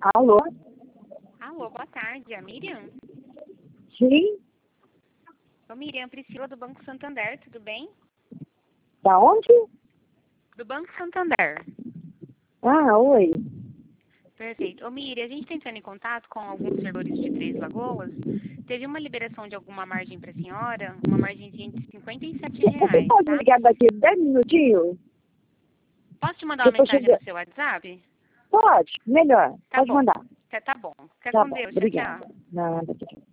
Alô? Alô, boa tarde. É a Miriam? Sim? Ô, Miriam, Priscila do Banco Santander, tudo bem? Da onde? Do Banco Santander. Ah, oi. Perfeito. Ô, Miriam, a gente está entrando em contato com alguns servidores de Três Lagoas. Teve uma liberação de alguma margem para a senhora, uma margenzinha de Você R$ 57, pode tá? ligar daqui 10 minutinhos? Posso te mandar Que uma eu tô mensagem no chegando. seu WhatsApp? Pode, melhor. Tá Pode bom. mandar. Tá bom. Fica Tá com bom, Deus. Tchau, obrigada. tchau. Nada.